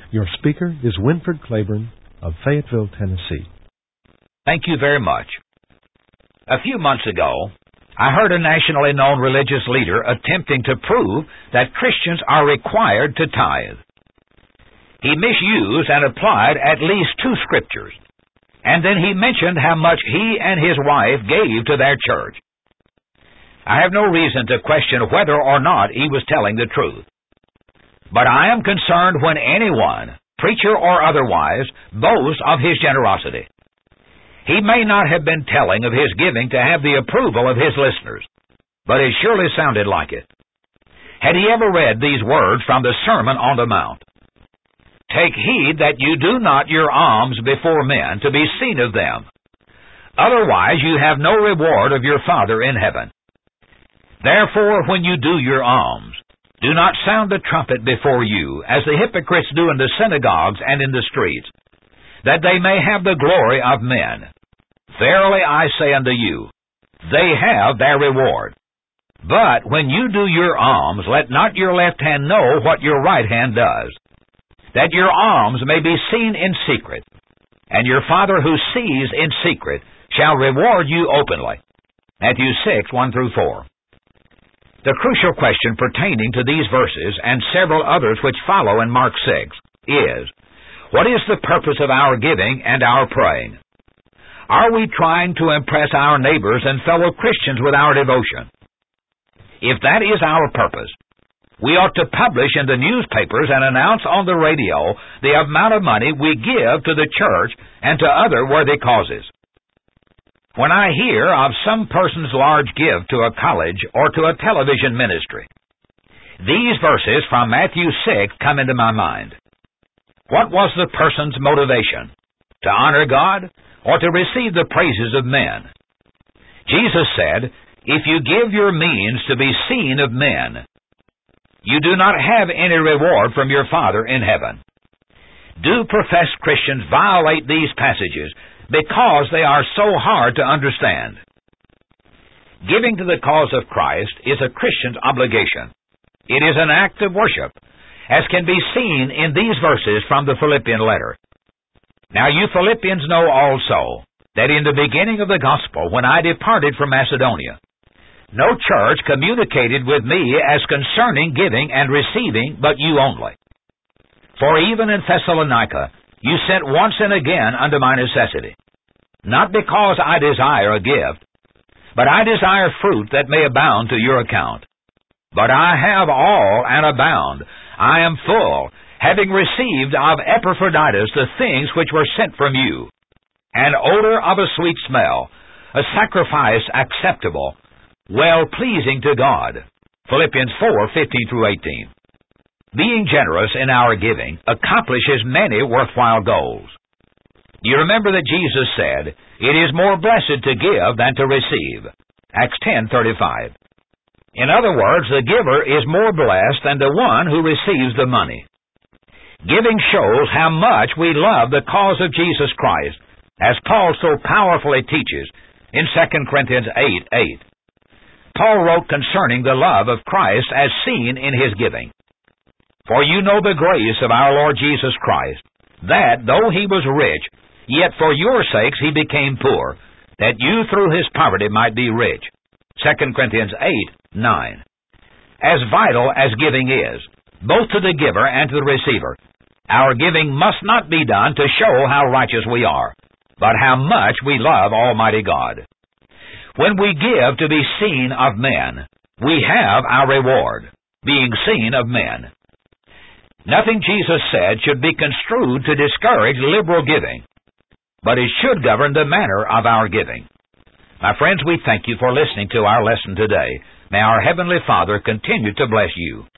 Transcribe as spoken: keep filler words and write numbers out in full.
Your speaker is Winford Claiborne of Fayetteville, Tennessee. Thank you very much. A few months ago, I heard a nationally known religious leader attempting to prove that Christians are required to tithe. He misused and applied at least two scriptures, and then he mentioned how much he and his wife gave to their church. I have no reason to question whether or not he was telling the truth. But I am concerned when anyone, preacher or otherwise, boasts of his generosity. He may not have been telling of his giving to have the approval of his listeners, but it surely sounded like it. Had he ever read these words from the Sermon on the Mount? Take heed that you do not your alms before men to be seen of them. Otherwise you have no reward of your Father in heaven. Therefore, when you do your alms, do not sound the trumpet before you, as the hypocrites do in the synagogues and in the streets, that they may have the glory of men. Verily I say unto you, they have their reward. But when you do your alms, let not your left hand know what your right hand does, that your alms may be seen in secret, and your Father who sees in secret shall reward you openly. Matthew six, one through four. The crucial question pertaining to these verses and several others which follow in Mark six is, what is the purpose of our giving and our praying? Are we trying to impress our neighbors and fellow Christians with our devotion? If that is our purpose, we ought to publish in the newspapers and announce on the radio the amount of money we give to the church and to other worthy causes. When I hear of some person's large gift to a college or to a television ministry, these verses from Matthew six come into my mind. What was the person's motivation? To honor God or to receive the praises of men? Jesus said, if you give your means to be seen of men, you do not have any reward from your Father in heaven. Do professed Christians violate these passages because they are so hard to understand? Giving to the cause of Christ is a Christian's obligation. It is an act of worship, as can be seen in these verses from the Philippian letter. Now you Philippians know also that in the beginning of the gospel, when I departed from Macedonia, no church communicated with me as concerning giving and receiving, but you only. For even in Thessalonica, you sent once and again unto my necessity, not because I desire a gift, but I desire fruit that may abound to your account. But I have all and abound. I am full, having received of Epaphroditus the things which were sent from you, an odor of a sweet smell, a sacrifice acceptable, well-pleasing to God. Philippians four, fifteen through eighteen. Being generous in our giving accomplishes many worthwhile goals. Do you remember that Jesus said, it is more blessed to give than to receive? Acts ten, thirty-five. In other words, the giver is more blessed than the one who receives the money. Giving shows how much we love the cause of Jesus Christ, as Paul so powerfully teaches in Second Corinthians eight, eight. Paul wrote concerning the love of Christ as seen in his giving. For you know the grace of our Lord Jesus Christ, that, though he was rich, yet for your sakes he became poor, that you through his poverty might be rich. Second Corinthians eight, nine. As vital as giving is, both to the giver and to the receiver, our giving must not be done to show how righteous we are, but how much we love Almighty God. When we give to be seen of men, we have our reward, being seen of men. Nothing Jesus said should be construed to discourage liberal giving, but it should govern the manner of our giving. My friends, we thank you for listening to our lesson today. May our Heavenly Father continue to bless you.